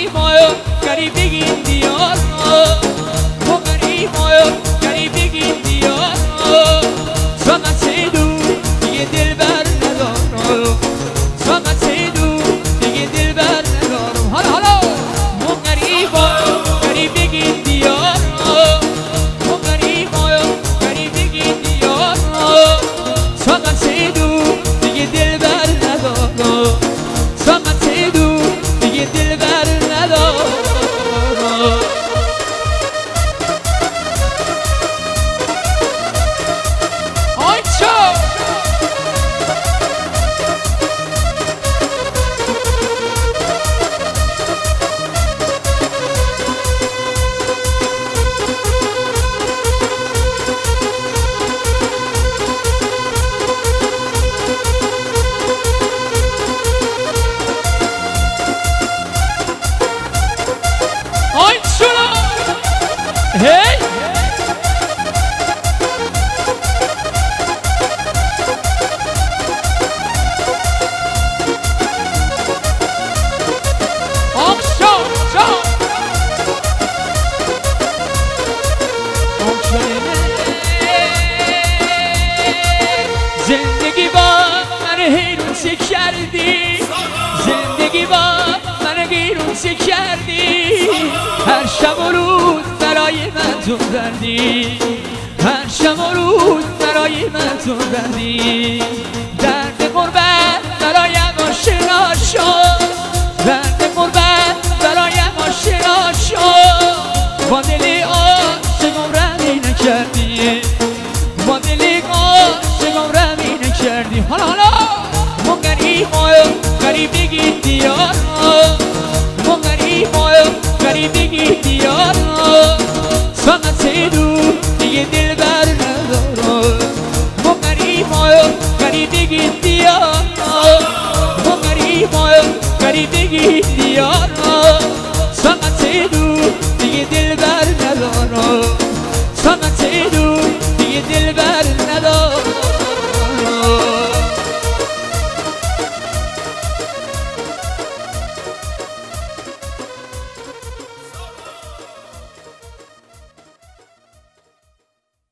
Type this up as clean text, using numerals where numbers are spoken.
غریبای غریبگی دیار تو غریبای غریبگی دیار فقط دو دیگه دل بر ندارم فقط دو دیگه دل بر ندارم حالا تو غریبای غریبگی دیار تو غریبای غریبگی دیار فقط دو دیگه دل بر ندارم فقط دو دیگه دل بر ندارم Hey! زندگی با من هیروسی کردی زندگی با من هیروسی کردی هر شب و روز برای من تو دردی هر شب و روز برای من تو دردی درد غربت برایم آشنا شد درد غربت برایم آشنا شد با دل عاشقم رمی نکردی با دل عاشقم رمی نکردی حالا ما غریبای غریبگی دیار